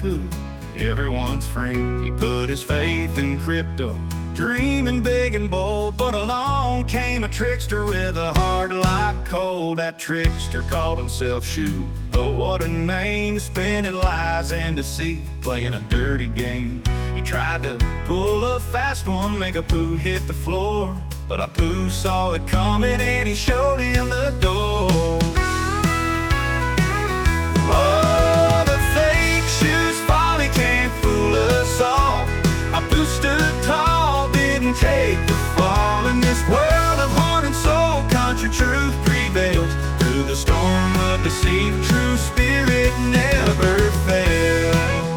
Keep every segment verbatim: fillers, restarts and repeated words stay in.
Apu, everyone's friend. He put his faith in crypto, dreaming big and bold. But along came a trickster with a heart like coal. That trickster called himself Shu. Oh, what a name, spinning lies and deceit, playing a dirty game. He tried to pull a fast one, make Apu hit the floor, but Apu saw it coming and he showed him the door. Oh, the fake Shu's folly can't fool us all. Apu stood tall, didn't take the fall. In this world of heart and soul, country truth prevails. Through the storm of deceit, true spirit never fails.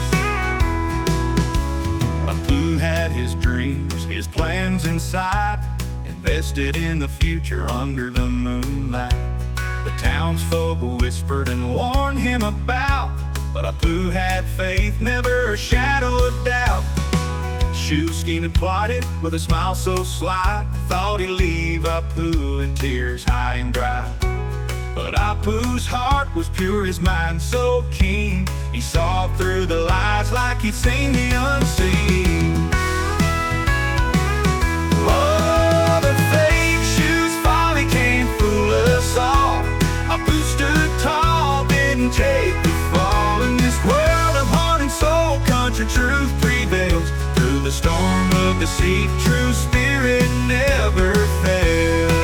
Apu had his dreams, his plans inside, invested in the future under the moonlight. The townsfolk whispered and warned him about, but Apu had faith, never a shadow of doubt. Shu schemed and plotted with a smile so sly, thought he'd leave Apu in tears high and dry. But Apu's heart was pure, his mind so keen, he saw through the lies like he'd seen the unseen. Oh, the fake Shu's folly can't fool us all. Apu stood tall, didn't take the fall. In this world of heart and soul, country truth prevails. Through the storm of deceit, true spirit never fails.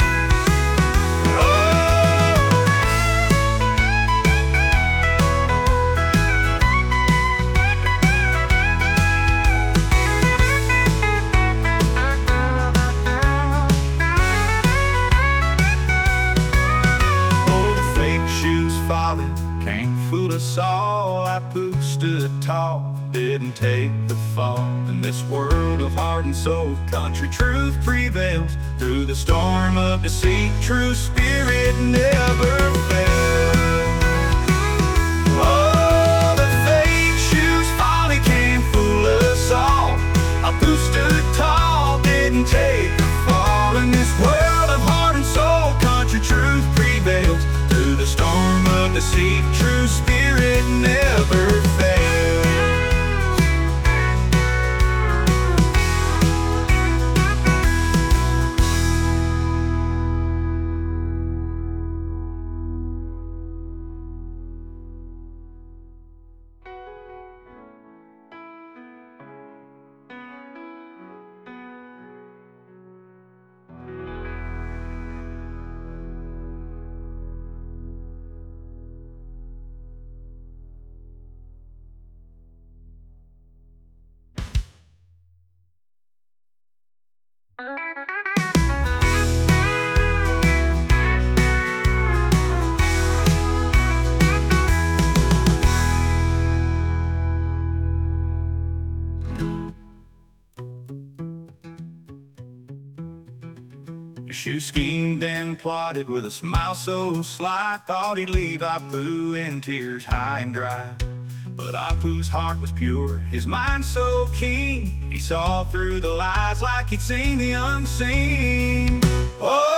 Can't fool us all. Apu stood tall, didn't take the fall. In this world of heart and soul, country truth prevails. Through the storm of deceit, true spirit never fails. Oh, the fake Shu's folly can't fool us all. Apu stood tall, didn't take the fall. In this world of heart and soul, country truth prevails. Through the storm of deceit, true spirit never fails. Shu schemed and plotted with a smile so sly, thought he'd leave Apu in tears high and dry. But Apu's heart was pure, his mind so keen, he saw through the lies like he'd seen the unseen. Oh!